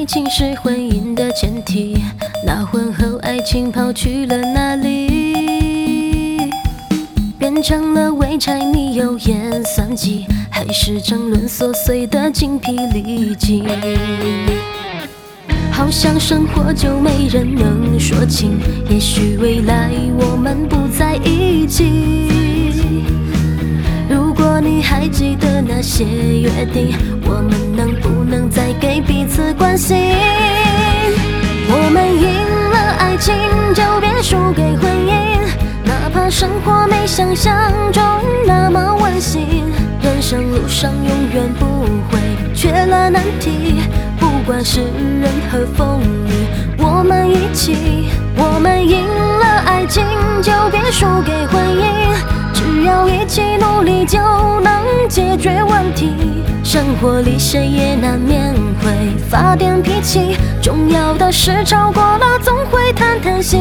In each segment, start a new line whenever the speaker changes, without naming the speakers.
情是婚姻的前提，那婚后爱情跑去了哪里？变成了为柴米油盐算计，还是争论琐碎的精疲力尽？好像生活就没人能说清，也许未来我们不在一起。如果你还记得那些约定，我们能不能再给彼此关心？我们赢了爱情，就别输给婚姻，哪怕生活没想象中那么温馨。人生路上永远不会缺了难题，不管是人和风雨，我们一起。我们赢了爱情，就别输给婚姻，只要一起努力就能解决问题。生活里谁也难免会发点脾气，重要的事超过了总会谈谈心。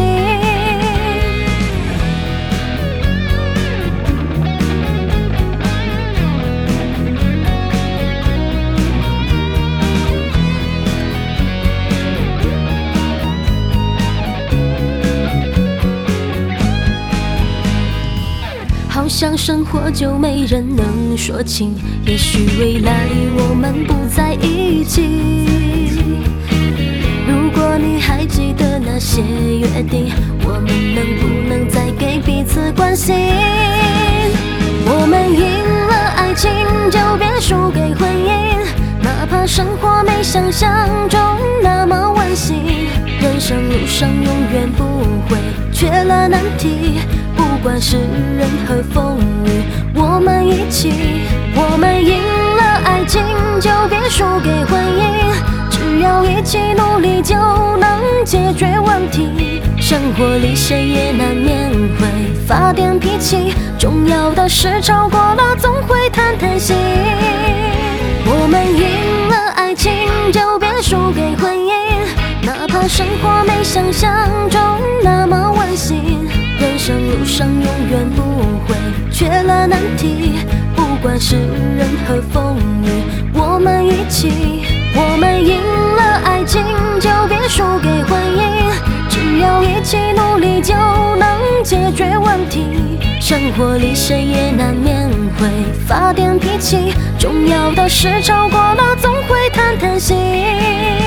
好像生活就没人能说清，也许未来我们不在一起。如果你还记得那些约定，我们能不能再给彼此关心？我们赢了爱情，就别输给婚姻，哪怕生活没想象中那么温馨。人生路上永远不会缺了难题，不管是人和风雨，我们一起。我们赢了爱情，就别输给婚姻，只要一起努力就能解决问题。生活里谁也难免会发点脾气，重要的事超过了总会谈谈心。我们赢了爱情，就别输给婚姻，哪怕生活没想象中那么温馨。人生路上永远不会缺了难题，不管是人和风雨，我们一起。我们赢了爱情，就别输给婚姻，只要一起努力就能解决问题。生活里谁也难免会发点脾气，重要的事超过了总会谈谈心。